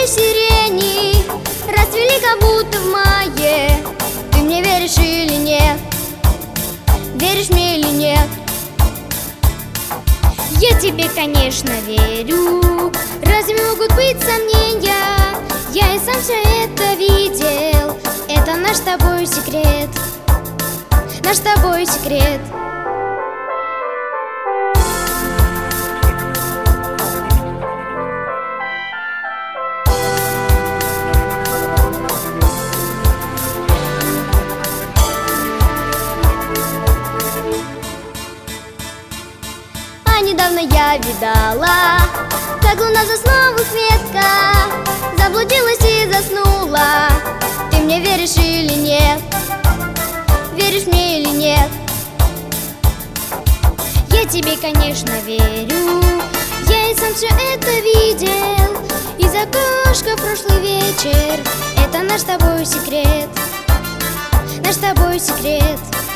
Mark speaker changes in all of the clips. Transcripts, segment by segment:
Speaker 1: цветы сирени расцвели как будто в мае. Ты мне веришь или нет? Веришь мне или нет? Я тебе, конечно, верю. Разве могут быть сомнения? Я и сам все это видел. Это наш с тобой секрет. Наш с тобой секрет. Недавно я видала, как луна заснула в ветках, заблудилась и заснула. Ты мне веришь или нет? Веришь мне или нет? Я тебе, конечно, верю. Я и сам все это видел. Из окошка прошлый вечер. Это наш с тобой секрет. Наш с тобой секрет.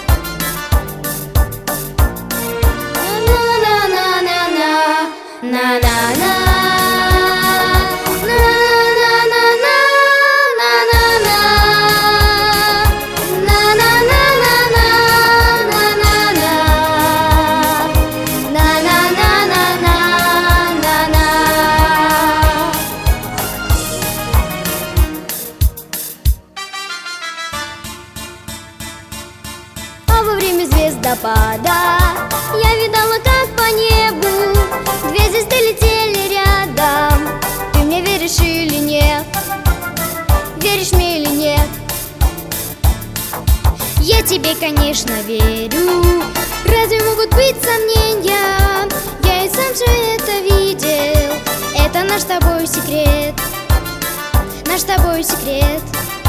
Speaker 1: А во время звездопада я видала, как по небу две звезды летели рядом. Ты мне веришь или нет? Веришь мне или нет? Я тебе, конечно, верю. Разве могут быть сомнения? Я и сам все это видел. Это наш с тобой секрет. Наш с тобой секрет.